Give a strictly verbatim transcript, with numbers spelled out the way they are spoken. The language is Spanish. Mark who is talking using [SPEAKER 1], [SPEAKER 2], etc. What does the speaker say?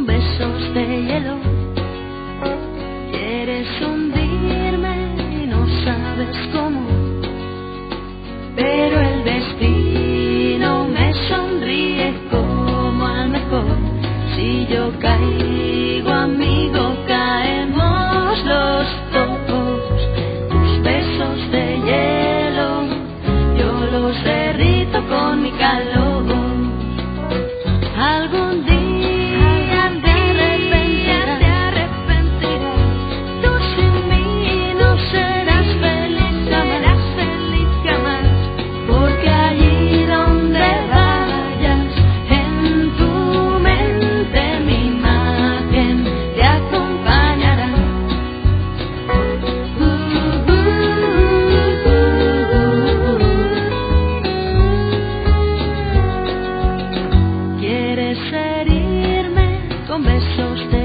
[SPEAKER 1] besos de hielo. Quieres hundirme y no sabes cómo, pero el destino me sonríe como al mejor. Si yo caigo, amigo, caemos los dos. Tus besos de hielo, yo los derrito con mi calor. Algún día te arrepentirás, te arrepentirás. Tú sin mí no serás feliz, serás feliz jamás. Porque allí donde vayas, en tu mente mi imagen te acompañará. Uh, uh, uh, uh, uh. Quieres herirme con besos de